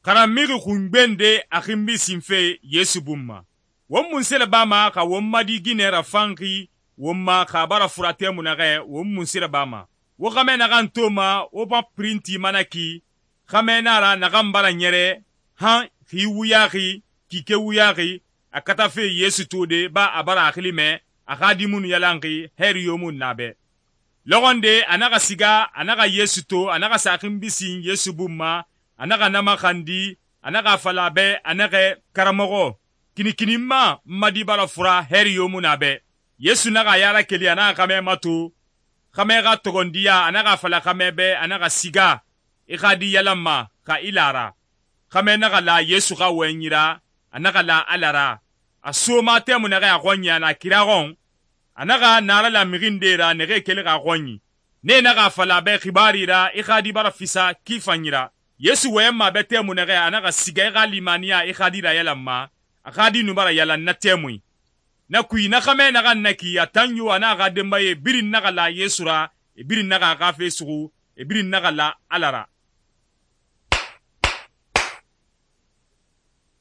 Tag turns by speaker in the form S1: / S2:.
S1: karamigi kungbende akimbi sinfe Yesu bumma. Wom munsele bama ka wom madi ginera fanki womma ka bara furate munage wom munsele bama. Wo kame nagan toma wo pa printi manaki kame nara nagan bara nyere han ki wuyaki kike wuyaki akata fe Yesu tode ba abara akilime akadi mun yalanki heri yomun nabe. Logonde anaka siga anaka Yesu to anaka sakimbisi Yesu bumma anaka nama kandi anaka falabe anaka karamogo kinikinima madi bara fura heri yomun nabe. Yesu naga yara keli anaka kame matu kame ga togondiya anaka fala kame be anaka siga ikadi yalamma ka ilara kame naga la Yesu ka wenyira anaka la alara asoma temu naga agonya na kiragon anaka nara la mirindera nege kele ga gonyi ne naga fala be khibarira ikadi bara fisa kifanyira Yesu wemma be temu naga anaka siga ga limania ikadi ra yalamma akadi nubara yala na temu na kui na kame naga naki atanyo anaka dembaye birin naga la Yesura birin naga gafe sugu birin naga la alara